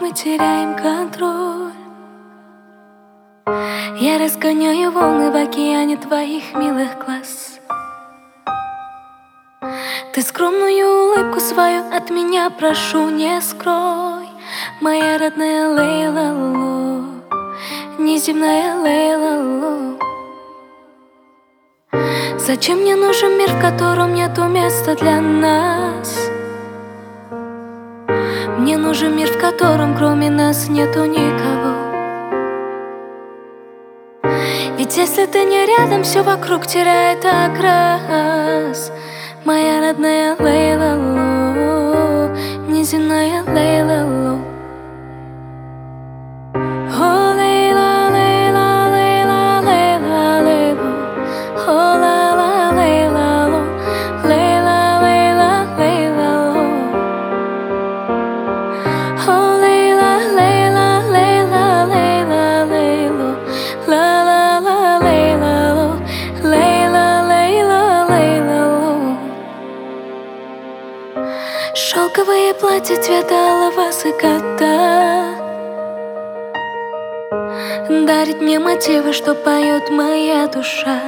мы теряем контроль. Я разгоняю волны в океане твоих милых глаз. Ты скромную улыбку свою от меня прошу, не скрой. Моя родная Лейла-ло, неземная Лейла-ло. Зачем мне нужен мир, в котором нету места для нас? Мне нужен мир, в котором кроме нас нету никого. Ведь если ты не рядом, все вокруг теряет окрас. Моя родная Лейла-ло, неземная Лейла-ло. О, Лейла, Лейла, Лейла, Лейла, Лейла. О, ла-ла, Лейла-ло, Лейла, Лейла, Лейла-ло. О, Лейла, Лейла, Лейла, Лейла, Лейло. Ла-ла-ла, Лейла-ло, Лейла, Лейла, Лейла-ло. Шелковое платье цвета алого заката дарит мне мотивы, что поет моя душа.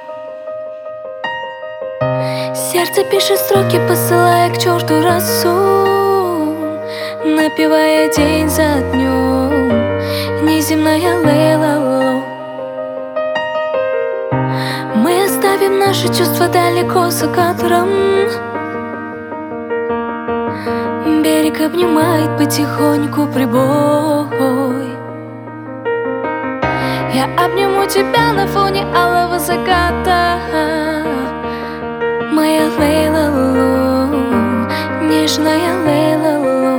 Сердце пишет строки, посылая к черту росу, напевая день за днем, неземная Лейла-ло. Мы оставим наши чувства далеко за кадром. Берег обнимает потихоньку прибой. Я обниму тебя на фоне алого заката. Моя Лейла-ло, нежная Лейла-ло.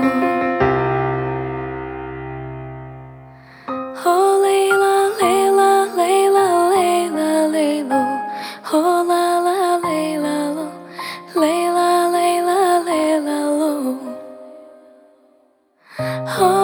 О, Лейла, Лейла, Лейла, Лейла, Лейло. О, ла-ла, Лейла-ло, Лейла, Лейла, Лейла-ло.